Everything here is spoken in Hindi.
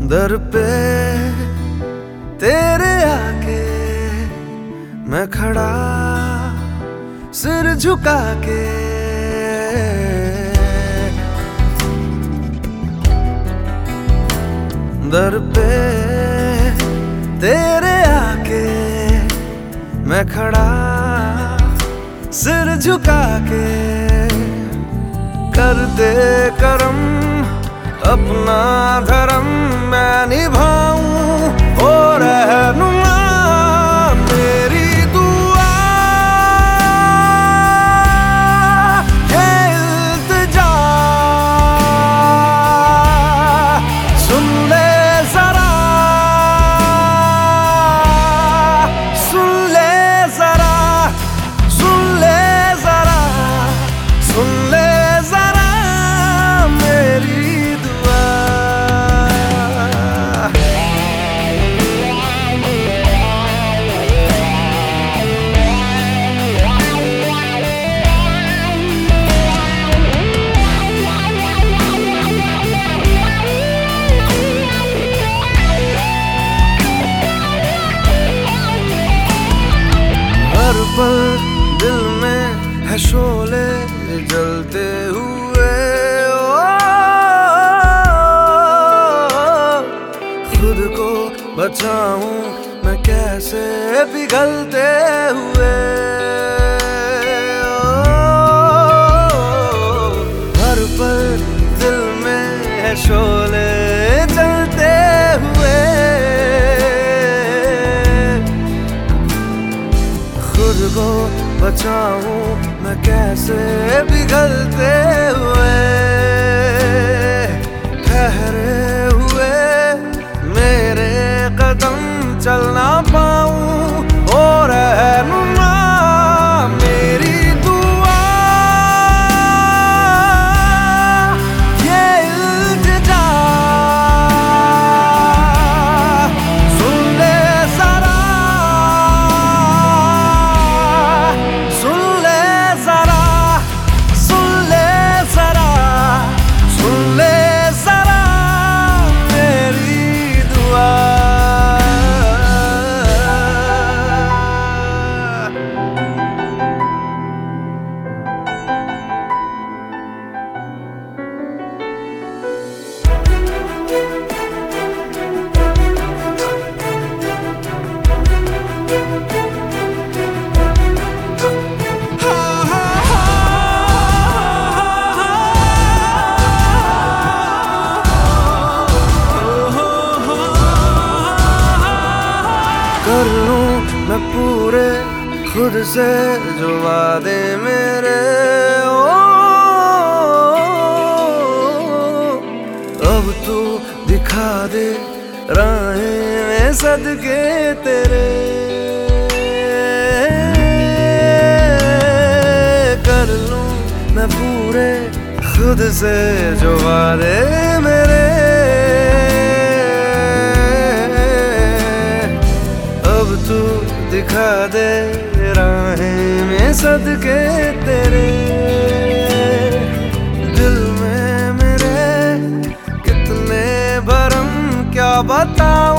दर पे तेरे आके मैं खड़ा सिर झुका के, दर पे तेरे आके मैं खड़ा सिर झुका के, कर दे करम अपना धर्म मैं निभाऊं ओ रहनुमा मेरी दुआ है इल्तिजा, सुन ले जरा, सुन ले जरा, सुन ले जरा, सुन ले जरा मेरी हर पल दिल में है शोले जलते हुए, खुद को बचाऊं मैं कैसे पिघलते हुए, हर पल दिल में है शोले जलते हुए, खुद को बचाऊं मैं कैसे पिघलते हुए, ठहरे हुए मेरे कदम चल ना पाऊं ओ रहनुमा मेरी दुआ ये इल्तिजा, सुन ले जरा, सुन ले जरा, सुन ले जरा, सुन ले जरा मेरी दुआ। कर लूं मैं पूरे खुद से जो वादे मेरे, ओ अब तू दिखा दे राहें सदके तेरे, कर लूं मैं पूरे खुद से जो वादे मेरे, तू दिखा दे राहें में सदके तेरे, दिल में मेरे कितने भरम क्या बताऊं